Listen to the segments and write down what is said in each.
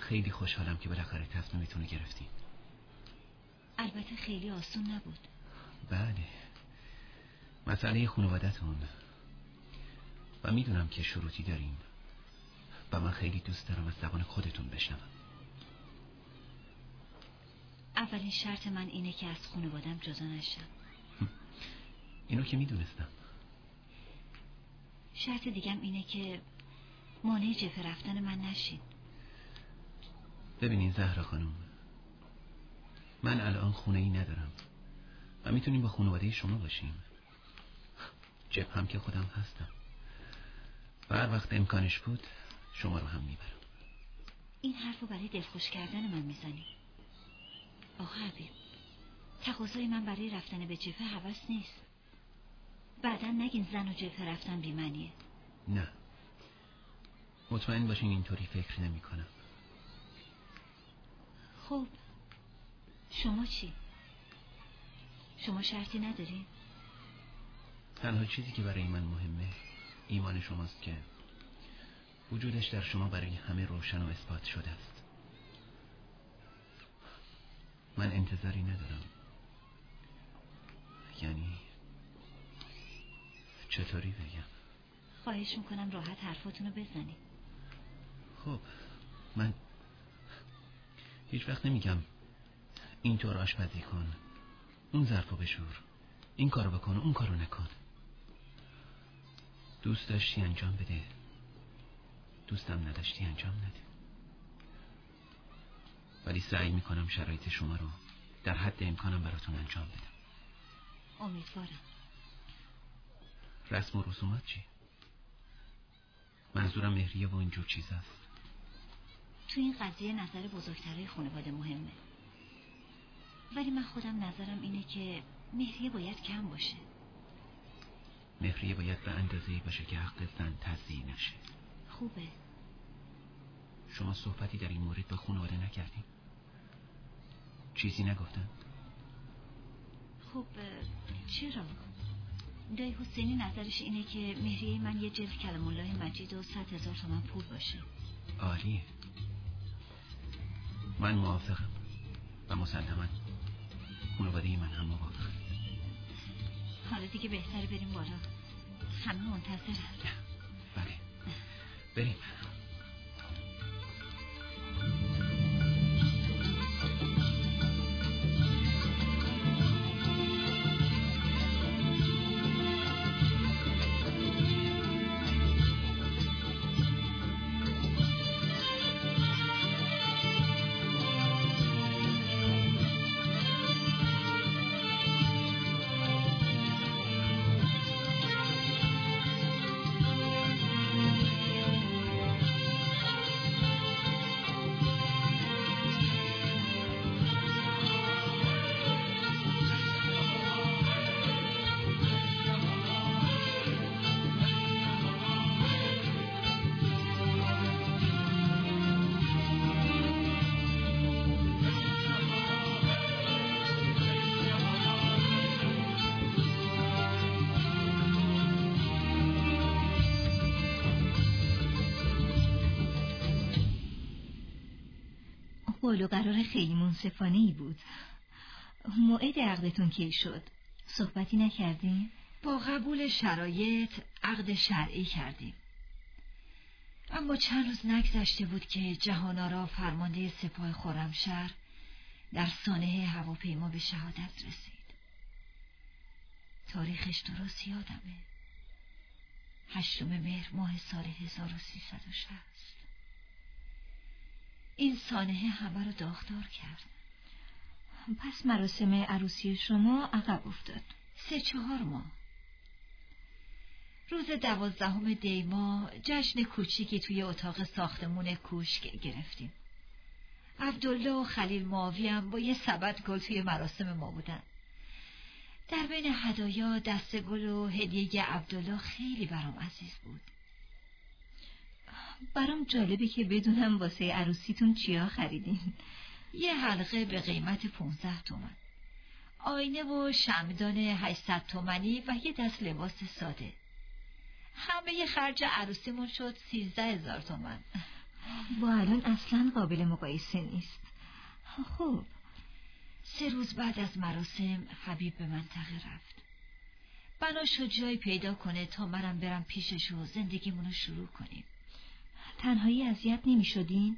خیلی خوشحالم که بالاخره تصمیمتون رو گرفتین. البته خیلی آسون نبود. بله، مسئله خانواده‌تون و میدونم که شروطی دارین و من خیلی دوست دارم از زبان خودتون بشنوم. اولین شرط من اینه که از خانوادم جدا نشم. اینو که میدونستم. شرط دیگم اینه که مانع جبهه رفتن من نشین. ببینین زهرا خانم، من الان خونه ای ندارم و میتونیم با خانواده شما باشیم. جبهه هم که خودم هستم و هر وقت امکانش بود شما رو هم میبرم. این حرفو برای دلخوش کردن من میزنی. آقا حبیب، تقاضای من برای رفتن به جبهه هوس نیست. بعداً نگین زن و جبهه رفتن بی‌معنیه. نه، مطمئن باشین اینطوری فکر نمی کنم. خب شما چی؟ شما شرطی نداری؟ تنها چیزی که برای من مهمه ایمان شماست که وجودش در شما برای همه روشن و اثبات شده است. من انتظاری ندارم. یعنی چطوری بگم؟ خواهش میکنم راحت حرفاتونو بزنی. خب من هیچ وقت نمیگم اینطور آشپزی کن، اون ظرفو بشور، این کارو بکن، اون کارو نکن. دوست داشتی انجام بده، دوستم نداشتی انجام نده. ولی سعی میکنم شرایط شما رو در حد امکانم براتون انجام بدم. امیدوارم. رسم و رسومات چی؟ منظورم مهریه و اینجور چیز است. تو این قضیه نظر بزرگترهای خانواده مهمه، ولی من خودم نظرم اینه که مهریه باید کم باشه. مهریه باید به اندازه‌ای باشه که حق زن تضییع نشه. خوبه. شما صحبتی در این مورد با خانواده نکردین؟ چیزی نگفتن؟ خب چرا؟ دایی حسینی نظرش اینه که مهریه من یه جلد کلام الله مجید و 100,000 تومان پول باشه. عالیه. من موافقم و مسلماً خانواده من هم موافقه. حالا دیگه بهتره بریم بالا، همه منتظرن. بله بریم. قول و قرار خیلی منصفانه‌ای بود. موعد عقدتون کی شد؟ صحبتی نکردیم؟ با قبول شرایط عقد شرعی کردیم، اما چند روز نگذشته بود که جهان‌آرا فرمانده سپاه خرمشهر در سانحه هواپیما به شهادت رسید. تاریخش درست یادمه، 8 مهر ماه سال 1360. این سانحه همه رو داغدار کرد. پس مراسم عروسی شما عقب افتاد. 3-4 ماه. روز 12 دی ماه جشن کوچیکی توی اتاق ساختمون کوشک گرفتیم. عبدالله و خلیل معاوی هم با یه سبد گل توی مراسم ما بودن. در بین هدایا دسته گل و هدیه عبدالله خیلی برام عزیز بود. برام جالبه که بدونم واسه عروسیتون چیا خریدین. یه حلقه به قیمت 15 تومن، آینه و شمعدان 800 تومنی و یه دست لباس ساده. همه خرج عروسیمون شد 13,000 تومن. با الان اصلا قابل مقایسه نیست. خب 3 روز بعد از مراسم حبیب به منطقه رفت. بنا شد جایی پیدا کنه تا منم برم پیشش و زندگیمونو شروع کنیم. تنهایی اذیت نمی شدین؟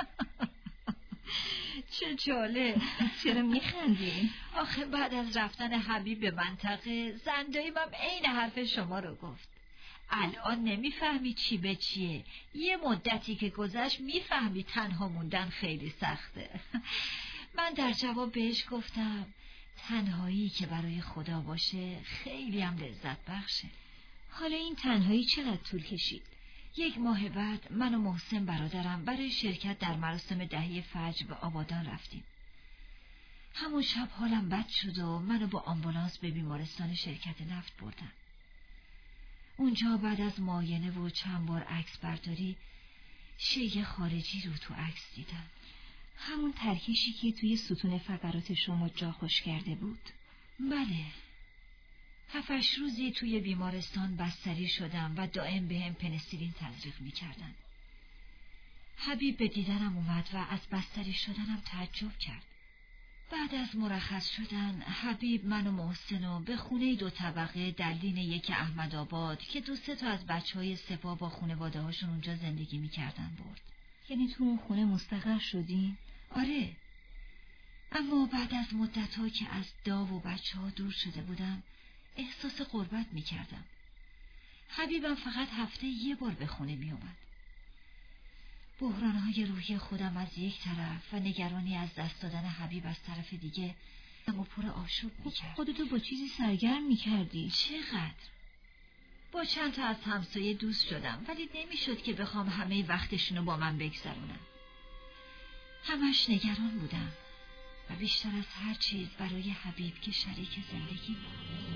چه جالب. چرا میخندی؟ آخه بعد از رفتن حبیب به منطقه زنداییم هم عین حرف شما رو گفت. الان نمیفهمی چی به چیه. یه مدتی که گذشت میفهمی تنها موندن خیلی سخته. من در جواب بهش گفتم تنهایی که برای خدا باشه خیلی هم لذت بخشه. حالا این تنهایی چقدر طول کشید؟ 1 ماه بعد من و محسن برادرم برای شرکت در مراسم دهی فجر به آبادان رفتیم. همون شب حالم بد شد و منو با آمبولانس به بیمارستان شرکت نفت بردن. اونجا بعد از معاینه و چند بار عکس برداری شیء خارجی رو تو عکس دیدم. همون ترکشی که توی ستون فقرات شما جا خوش کرده بود؟ بله. 7-8 روزی توی بیمارستان بستری شدم و دائم بهم پنیسیلین تزریق می‌کردن. حبیب به دیدنم اومد و از بستری شدنم تعجب کرد. بعد از مرخص شدن حبیب من و محسنو به خونه 2 طبقه در لین 1 احمدآباد که 2-3 تا از بچه‌های سپاه با خانواده هاشون اونجا زندگی می‌کردن برد. یعنی تو اون خونه مستقر شدین؟ آره. اما بعد از مدت‌ها که از داو و بچه‌ها دور شده بودم احساس غربت می‌کردم. حبیبم فقط هفته 1 بار به خونه می‌اومد. بحران‌های روحی خودم از یک طرف و نگرانی از دست دادن حبیب از طرف دیگه اما پر آشوب می‌کرد. خودتو با چیزی سرگرم می‌کردی؟ چقدر؟ با چند تا از همسایه دوست شدم ولی نمی‌شد که بخوام همه وقتشونو با من بگذرونن. همش نگران بودم و بیشتر از هر چیز برای حبیب که شریک زندگی بود.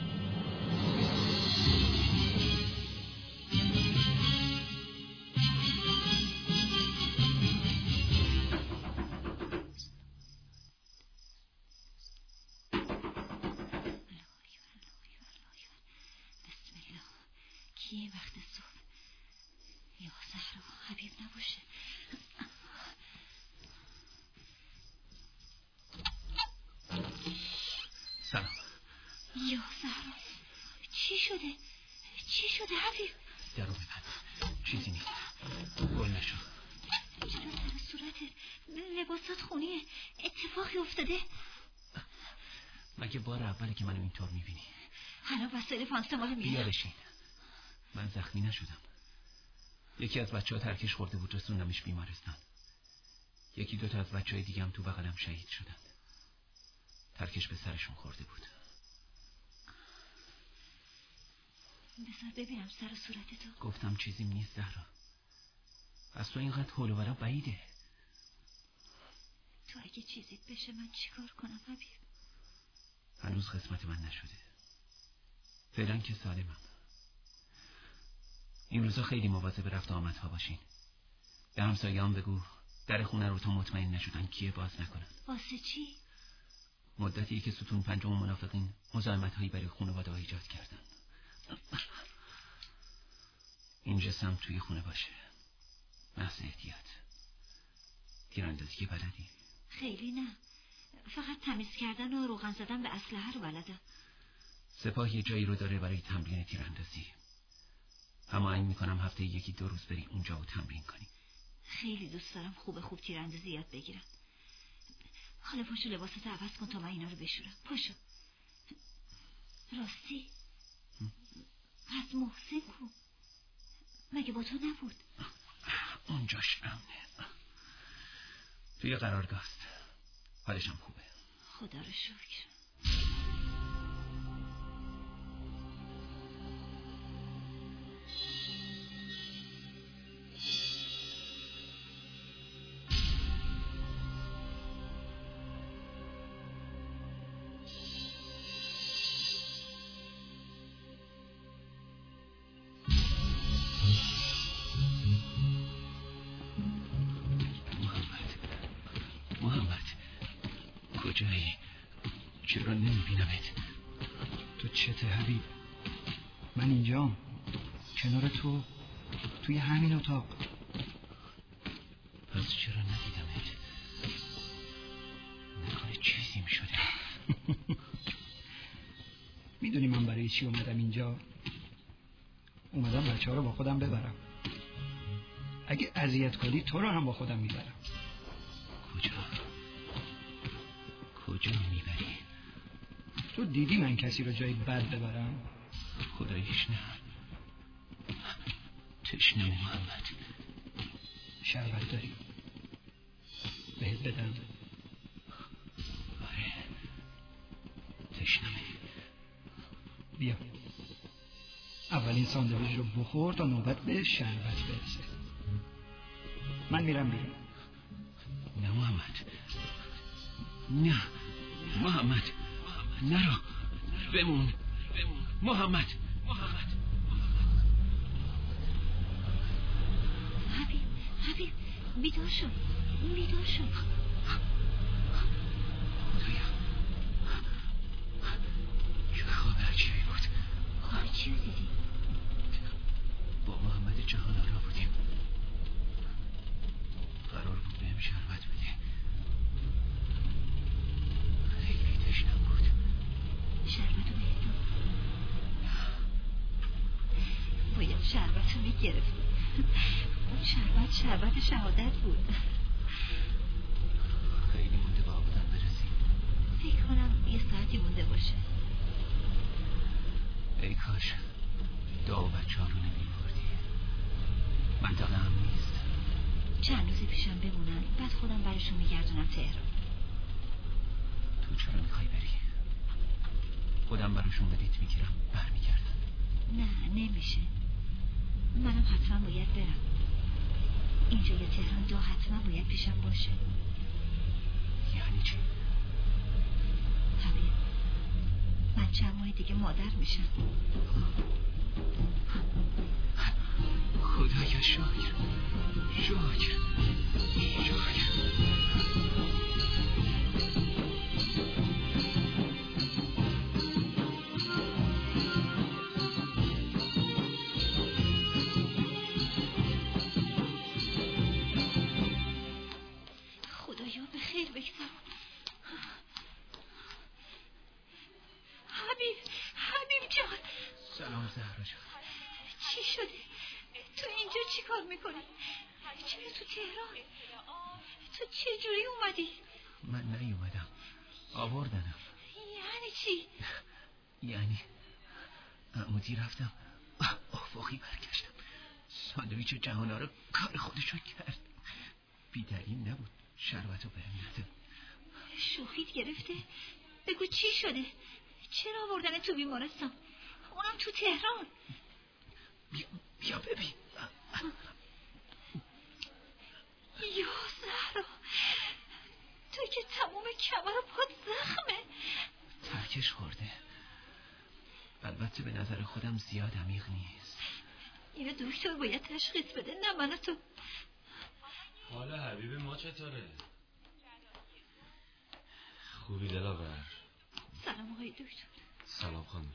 کیه وقت صبح؟ یا زهرا حبیب نباشه. سلام. یا زهرا چی شده؟ چی شده حبیب؟ درو ببند. چیزی نیست. گل نشو. چرا سر صورتت؟ لباسات خونیه. اتفاقی افتاده؟ مگه بار اولی که منو اینطور میبینی؟ حالا وسایل پانسمان رو میارم. بیا بشین. من زخمی نشدم. یکی از بچه‌ها ترکش خورده بود رسوندمش بیمارستان. 1-2 تا از بچه‌های دیگه هم تو بغلم شهید شدن. ترکش به سرشون خورده بود. بذار ببینم سر صورتتو. گفتم چیزیم نیست زهرا. از تو اینقدر حول و ولا بعیده. تو اگه چیزیت بشه من چیکار کنم حبیب؟ هنوز قسمت من نشده. فعلا که سالمم. این روزا خیلی مواظب رفت آمدها باشین. به همسایه‌ام بگو در خونه رو تا مطمئن نشدن کیه باز نکنن. واسه چی؟ مدتی که ستون 5 منافقین مزاحمت‌هایی برای خانواده ایجاد کردن. این جسم توی خونه باشه. محض احتیاط. تیراندازی که بلدی؟ خیلی نه. فقط تمیز کردن و روغن زدن به اسلحه رو بلدم. سپاه یه جایی رو داره برای تمرین تیراندازی. هماهنگ میکنم هفته 1-2 روز بری اونجا و تمرین کنی. خیلی دوست دارم خوب تیراندازی یاد بگیرم. حالا پاشو لباساتو عوض کن تا من اینا رو بشورم. پاشو. راستی از محسن کو؟ مگه با تو نبود؟ اونجاش امنه. توی قرارگاه است. حالشم خوبه. خدا رو شکر. کجایی؟ چرا نمیبینمت؟ تو چته حبیب؟ من اینجام، کنار تو، توی همین اتاق. میدونی من برای چی اومدم اینجا؟ اومدم بچه ها رو با خودم ببرم. اگه اذیت کنی تو رو هم با خودم میبرم. کجا میبری؟ تو دیدی من کسی رو جای بد ببرم؟ خداییش نه. تشنه محمد. شربت داری؟ بهت بدم؟ آره تشنمه. بیا اولین ساندویچ رو بخور تا نوبت به شربت برسه. من میرم بیرون. نه محمد، نه محمد، نرو، بمون محمد. حبیب بیدار شو. چه خواب عجیبی بود. خواب چی رو دیدی؟ با محمد جهان آرا بودیم. قرار بود بهم شربت بده. خیلی تشنم بود. شربت رو بهتون. باید شربت رو میگرفت. اون شربت شهادت بود. خیلی مونده با آبادان برسیم. فکر کنم یه ساعتی مونده باشه. ای کاش دعا و بچه ها رو نمیبردی. منطقه هم نیست. چند روزی پیشم بمونن بعد خودم برشون میگردونم تهران. تو چرا میخوای بری؟ خودم براشون بدیت میگیرم برمیگردم. نه نمیشه. منم حتما باید برم. اینجا یه تهران دو حتما باید پیشم باشه. یعنی چی؟ حبیب من چند ماه دیگه مادر میشم. خدایا شاکر. خدایا به خیر بگذار. حبیب جان. سلام زهرا جان. چی شده؟ تو اینجا چی کار میکنی؟ چرا تو تهران؟ تو چه جوری اومدی؟ من نیومدم، آوردنم. یعنی چی؟ یعنی عمودی رفتم افقی برگشتم. ساندویچ جهانا رو کار خودشو کرد. بی دلیل نبود. شربتو بهم نده. شوخیت گرفته؟ بگو چی شده؟ چرا آوردن تو بیمارستان؟ اونم تو تهران. بیا ببین. یا زهرا، تو که تموم کمر و پات زخمه. ترکش خورده. البته به نظر خودم زیاد عمیق نیست. اینو دکتر باید تشخیص بده، نه من و تو. حال حبیب ما چطوره؟ خوبی دلاور؟ سلام آقای دکتر. سلام خانم.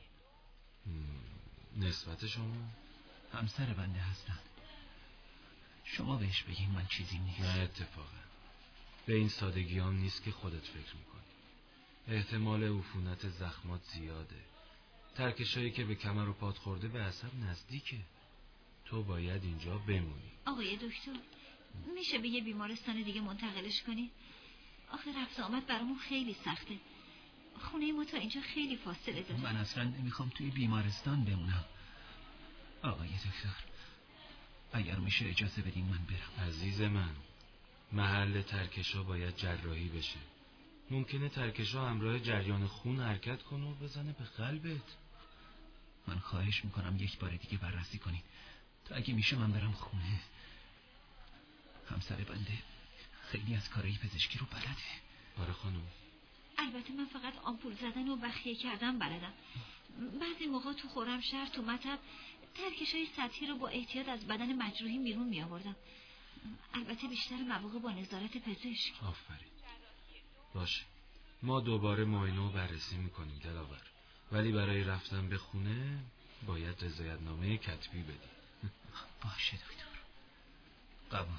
نسبت شما؟ همسر بنده هستن. شما بهش بگین من چیزی نیست. نه اتفاقا به این سادگی هم نیست که خودت فکر میکنی. احتمال عفونت زخمات زیاده. ترکشایی که به کمر و پات خورده به عصب نزدیکه. تو باید اینجا بمونی. آقای دکتر میشه به یه بیمارستان دیگه منتقلش کنی؟ آخه رفت آمد برامون خیلی سخته. خونه ما تا اینجا خیلی فاصله داره. من اصلا نمیخوام توی بیمارستان بمونم. آقای دکتر اگر میشه اجازه بدین من برم. عزیز من، محل ترکشا باید جراحی بشه. ممکنه ترکشا همراه جریان خون حرکت کنه و بزنه به قلبت. من خواهش میکنم یک بار دیگه بررسی کنین تا اگه میشه من برم خونه. همسر بنده خیلی از کارهای پزشکی رو بلده. آره خانم. البته من فقط آمپول زدن و بخیه کردن بلدم. بعضی موقع تو خرمشهر تو مطب ترکشای سطحی رو با احتیاط از بدن مجروحی بیرون می آوردم. البته بیشتر مواقع با نظارت پزشک. آفرین. باشه، ما دوباره معاینه و بررسی میکنیم دلاور، ولی برای رفتن به خونه باید رضایتنامه کتبی بدی. باشه دکتر، قبول.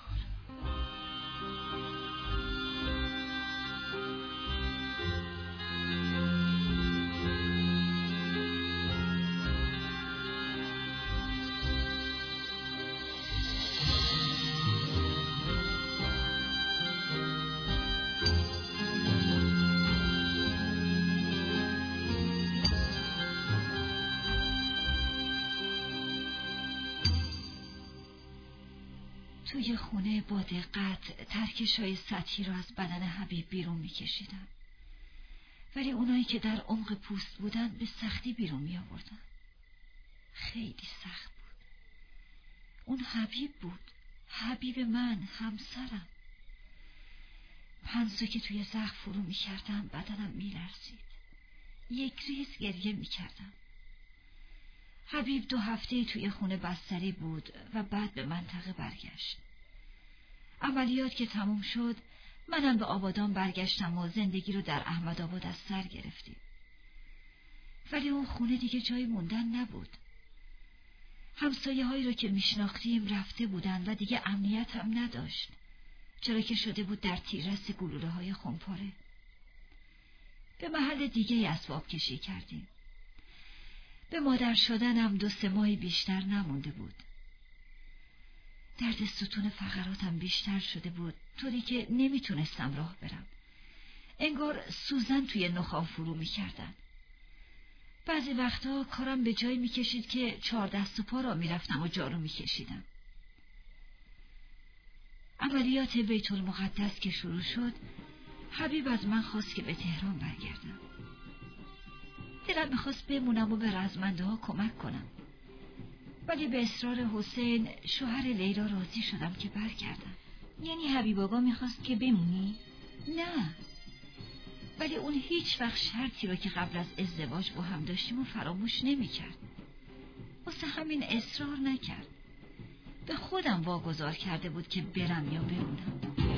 توی خونه با دقت ترکش‌های سطحی را از بدن حبیب بیرون می‌کشیدم، ولی اونایی که در عمق پوست بودن به سختی بیرون می‌آوردن. خیلی سخت بود. اون حبیب بود، حبیب من، همسرم. پنسو که توی زخم فرو می‌کردم بدنم می‌لرزید. یک ریز گریه می‌کردم. حبیب 2 هفته توی خونه بستری بود و بعد به منطقه برگشت. عملیات که تموم شد، منم به آبادان برگشتم و زندگی رو در احمدآباد از سر گرفتیم. ولی اون خونه دیگه جای موندن نبود. همسایه هایی رو که میشناختیم رفته بودن و دیگه امنیت هم نداشت، چرا که شده بود در تیررس گلوله های خمپاره. به محل دیگه اسباب کشی کردیم. به مادر شدنم 2-3 ماه بیشتر نمونده بود. درد ستون فقراتم بیشتر شده بود، طوری که نمیتونستم راه برم. انگار سوزن توی نخام فرو میکردن. بعضی وقتا کارم به جایی میکشید که 4 دست و پا را میرفتم و جارو میکشیدم. عملیات بیت المقدس که شروع شد، حبیب از من خواست که به تهران برگردم. دلم میخواست بمونم و به رزمنده ها کمک کنم، ولی به اصرار حسین شوهر لیلا راضی شدم که برگردم. یعنی حبیب آقا میخواست که بمونی؟ نه، ولی اون هیچ وقت شرطی رو که قبل از ازدواج با هم داشتیم و فراموش نمی‌کرد. واسه همین اصرار نکرد. به خودم واگذار کرده بود که برم یا بمونم.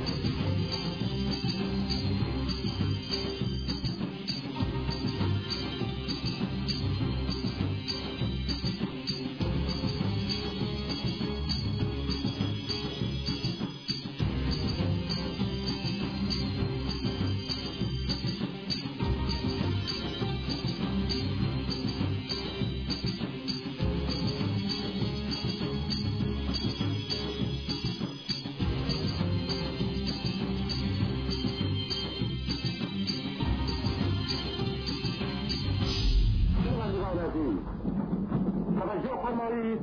توجه فرمایید.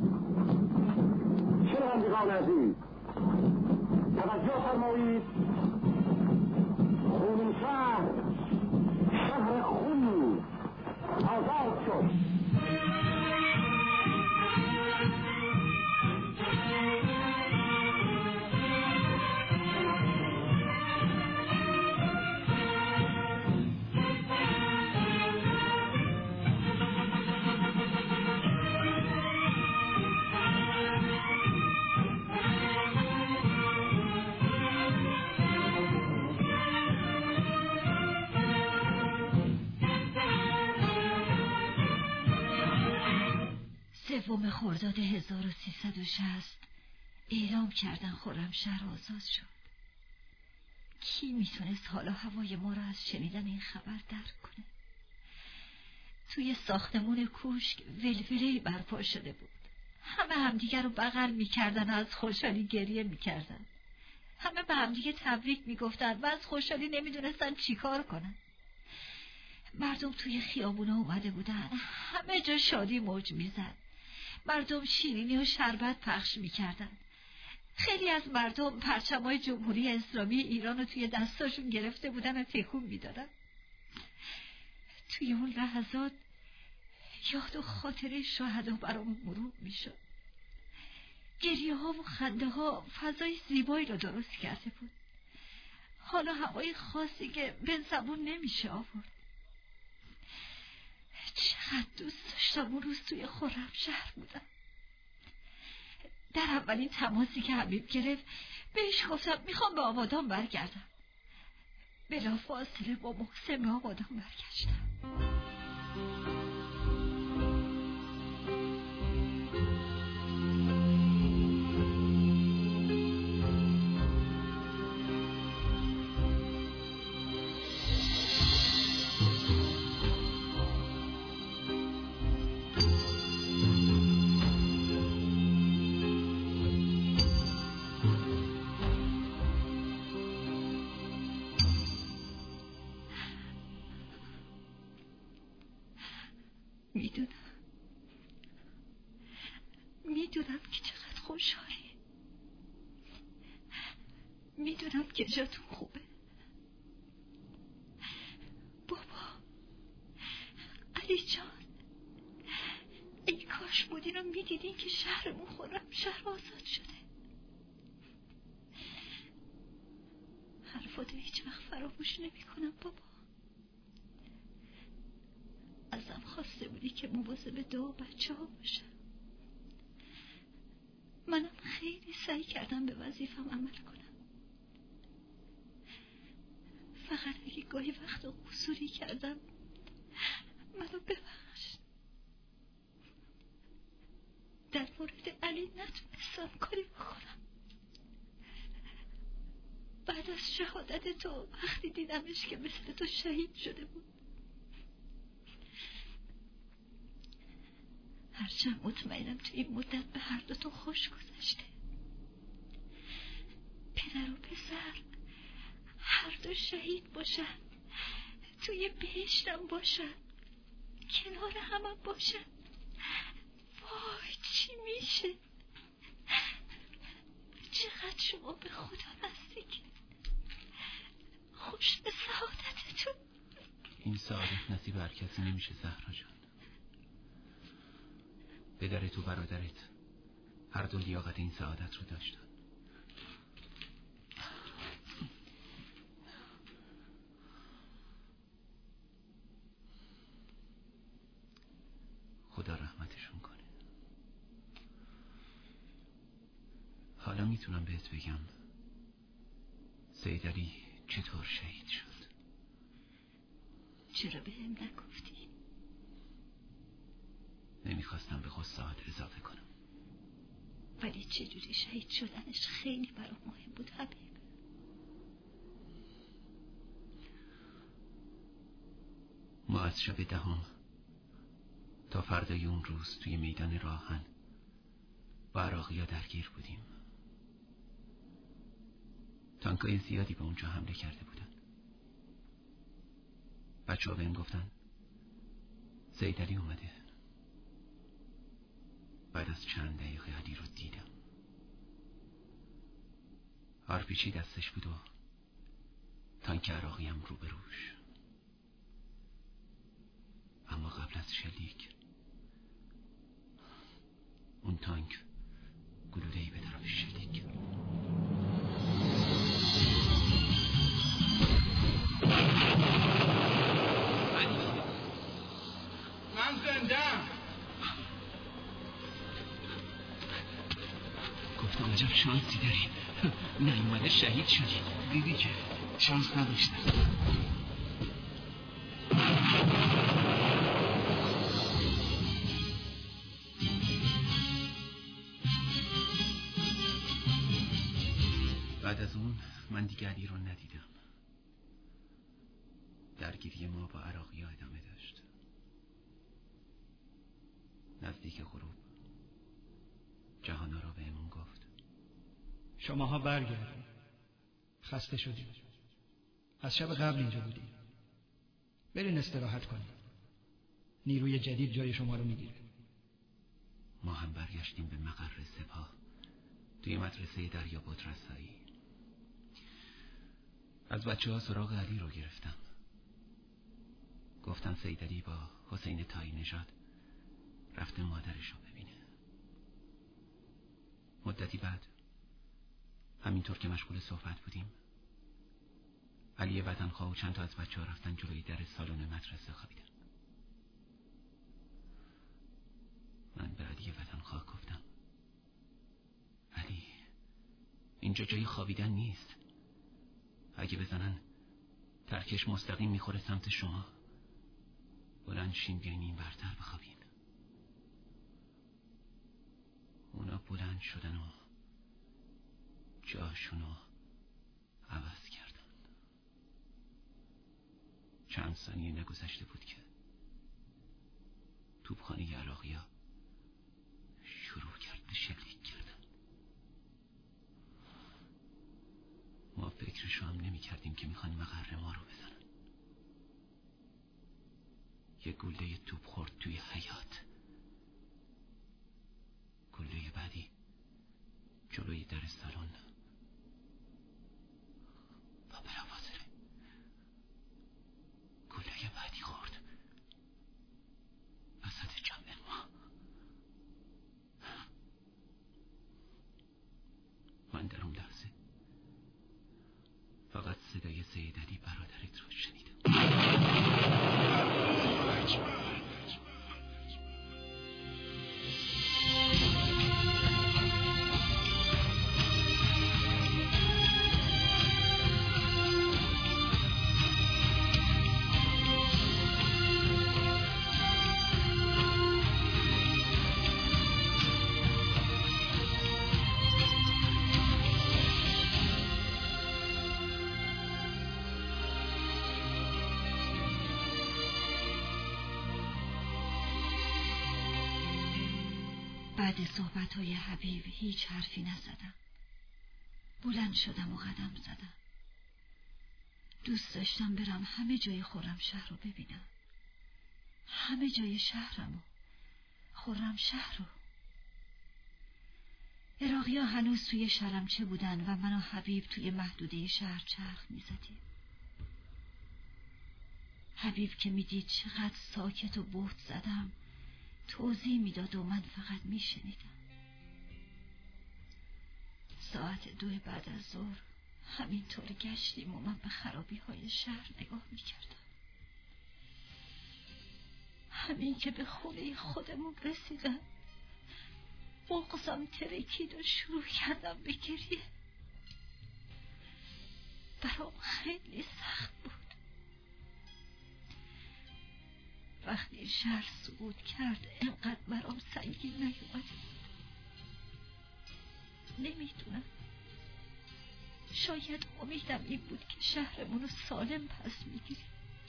شنوندگان عزیز، توجه فرمایید. خونشهر، شهر خون آزاد شد. سوم خرداد 1360 اعلام کردن خرمشهر آزاد شد. کی میتونست حال و هوای ما را از شنیدن این خبر درک کنه؟ توی ساختمون کوشک ولوله‌ای برپا شده بود. همه همدیگر رو بغل میکردن و از خوشحالی گریه میکردن. همه به همدیگه تبریک میگفتن و از خوشحالی نمیدونستن چی کار کنن. مردم توی خیابونا اومده بودن، همه جا شادی موج میزد. مردم شیرینی و شربت پخش میکردن. خیلی از مردم پرچمای جمهوری اسلامی ایران رو توی دستاشون گرفته بودن و تکون میدادن. توی اون لحظات یاد و خاطره شهدا برامون مرور میشد. گریه ها و خنده ها فضای زیبایی رو درست کرده بود. حالا هوای خاصی که به زبون نمیشه آورد. چقدر دوست داشتم اون روز توی خرمشهر بودم. در اولین تماسی که حبیب گرفت بهش گفتم میخوام به آبادان برگردم. بلافاصله با محسن به آبادان برگشتم. میدونم که چقدر خوشحالی. میدونم که جاتون خوبه. بابا، علی جان، ای کاش بودین و میدیدین که شهرمون خورم شهر آزاد شده. حرفاتو هیچ وقت فراموش نمی کنم بابا. ازم خواسته بودی که مواظب دو بچه ها باشم. منم خیلی سعی کردم به وظیفم عمل کنم. فقط اگه گاهی وقت قصوری کردم منو ببخش. در مورد علی نتونستم کاری بکنم. بعد از شهادت تو وقتی دیدمش که مثل تو شهید شده بود، هرچند مطمئنم تو این مدت به هر دوتون خوش گذشته، پدر و پسر هر دو شهید باشن، توی بهشتم باشن، کنار همم باشن، وای چی میشه؟ چقدر شما به خدا نزدیک. خوش به سعادتتون. این سعادت نصیب هر کسی نمیشه زهرا جان. پدرت و برادرت هر دو لیاقت این سعادت رو داشتن. خدا رحمتشون کنه. حالا میتونم بهت بگم سید علی چطور شهید شد؟ چرا بهم نگفتی؟ نمیخواستم به غصه‌هات اضافه کنم. ولی چجوری شهید شدنش خیلی برام مهم بود حبیب. ما از شب 10 تا فردای اون روز توی میدان راهن با عراقی‌ها درگیر بودیم. تانکای زیادی به اونجا حمله کرده بودن. بچه‌ها بهم گفتن سید علی اومده. بعد از چند دقیقه علی رو دیدم. آرپیچی دستش بود و تانک عراقی هم روبروش. اما قبل از شلیک اون تانک گلوله‌ای به طرف شلیک کرد. من زنده‌ام. گفتم عجب شانسی داری، نیومده شهید شدی. دیدی که شانس نداشتم. بعد از اون من دیگه علی رو ندیدم. درگیری ما با عراقی‌ها ادامه داشت. نزدیک غروب جهانا را بهمون گفت شماها برگردید. خسته شدیم. از شب قبل اینجا بودیم. برین استراحت کنید. نیروی جدید جای شما رو میگیره. ما هم برگشتیم به مقر سپاه توی مدرسه دریاباد رسایی. از بچه‌ها سراغ علی رو گرفتم. گفتن سید علی با حسین تایی نژاد رفته مادرش رو ببینه. مدتی بعد همینطور که مشغول صحبت بودیم علی وطنخواه و چند تا از بچه‌ها رفتن جلوی در سالن مدرسه خوابیدن. من به علی وطنخواه گفتم علی اینجا جای خوابیدن نیست. اگه بزنن ترکش مستقیم میخوره سمت شما. بلند شین بیاین این برتر بخوابین. اونا بلند شدن و جاشونو عوض کردن. چند ثانیه نگذشته بود که توپخانه عراقی‌ها شروع کرد به شلیک کردن. ما فکرشو هم نمی کردیم که میخوان مقر ما رو بزنن. یه گلوله توپ خورد توی حیاط. گلوله بعدی جلوی در سالن. صدای سید علی برادرت رو شنیدم. بعد صحبت‌های حبیب هیچ حرفی نزدم. بلند شدم و قدم زدم. دوست داشتم برم همه جای خرمشهر رو ببینم. همه جای شهرم و خرمشهر رو. عراقی‌ها هنوز توی شلمچه بودن و من و حبیب توی محدوده شهر چرخ می‌زدیم. حبیب که میدید چقدر ساکت و بهت زدم توضیح میداد و من فقط میشنیدم. ساعت 2 بعد از ظهر همینطور گشتیم و من به خرابی‌های شهر نگاه میکردم. همین که به خونه خودمون رسیدم بغضم ترکید و شروع کردم به گریه. برام خیلی سخت بود. وقتی شهر سقوط کرد اینقدر برام سنگین نیومد. نمیدونم، شاید امیدم این بود که شهرمونو سالم پس میگیریم،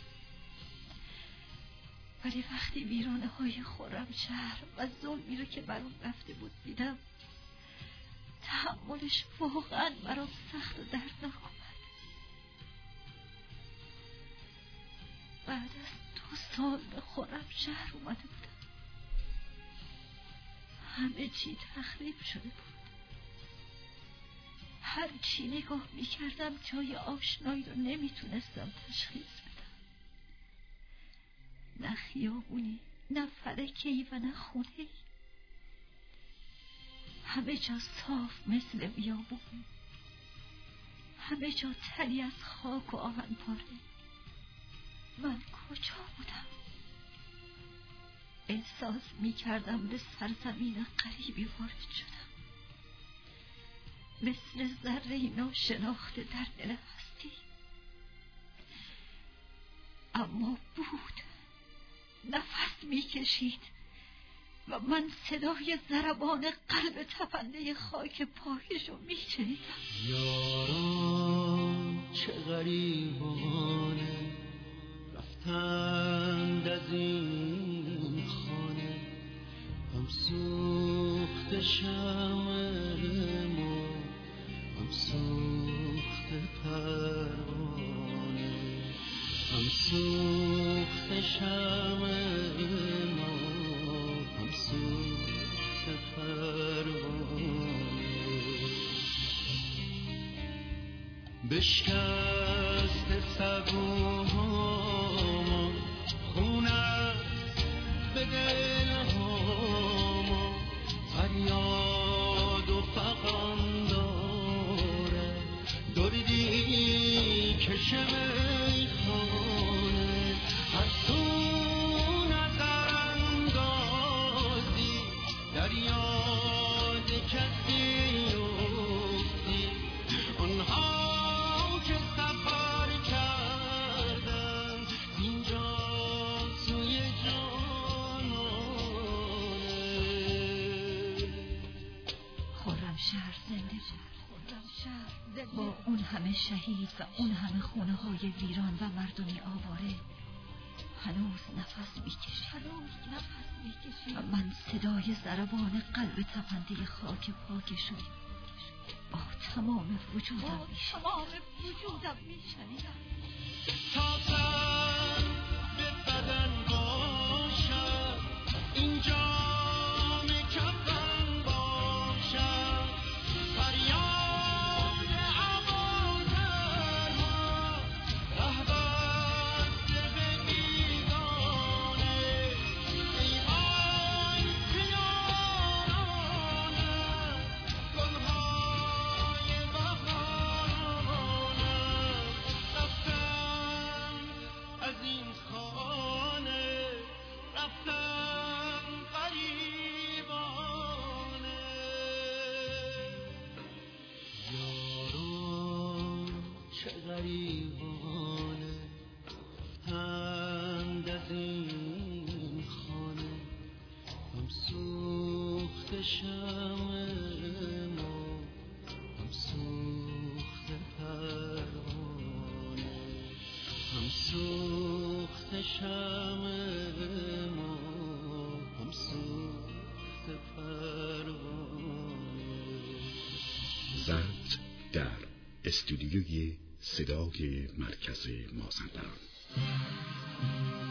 ولی وقتی ویرانه های خرمشهر و ظلمی رو که برام رفته بود دیدم تحملش واقعا برام سخت و دردناک اومد. بعد از 2 سال به خرمشهر اومده بودم. همه چی تخریب شده بود. هر چی نگاه میکردم جای آشنایی رو نمیتونستم تشخیص بدم. نه خیابونی، نه فلکه‌ای و نه خونه‌ای. همه جا صاف مثل بیابون. همه جا تلی از خاک و آهن پاره. من کجا بودم؟ احساس میکردم به سرزمین غریبی وارد شدم، مثل ذره ناشناخته در دل هستی. اما بود، نفس میکشید و من صدای ضربان قلب تپنده خاک پایشو میشنیدم. یاران چه غریبانه رفتند از این خانه، هم سوخت شمع ما هم سوخت پروانه، هم سوخت شمع ما هم سوخت پروانه. بشکست سبوها خونه به دلها، فریاد و فغان داره دردی کشه میخانه. هر سون از اندازی در یاد کسی افتی، آنها که سفر کردن اینجا سوی جانانه. خرمشهر زنده بود. با اون همه شهید و اون همه خونه های ویران و مردمی آواره هنوز نفس میکشید و من صدای ضربان قلب تپنده خاک پاکشو با تمام وجودم میشنیدم. تا سر به بدن باشد این جام کفن باشد، فریاد عوازرها رهبر به بیگانه. ای آی پیارانه گلهای بهارانه، چه غریبانه پند از این خانه هم سوخت شمع ما هم سوخت پروانه هم سوخت شمع ما هم سوخت پروانه. ضبط در استودیوی صدای مرکز مازندران.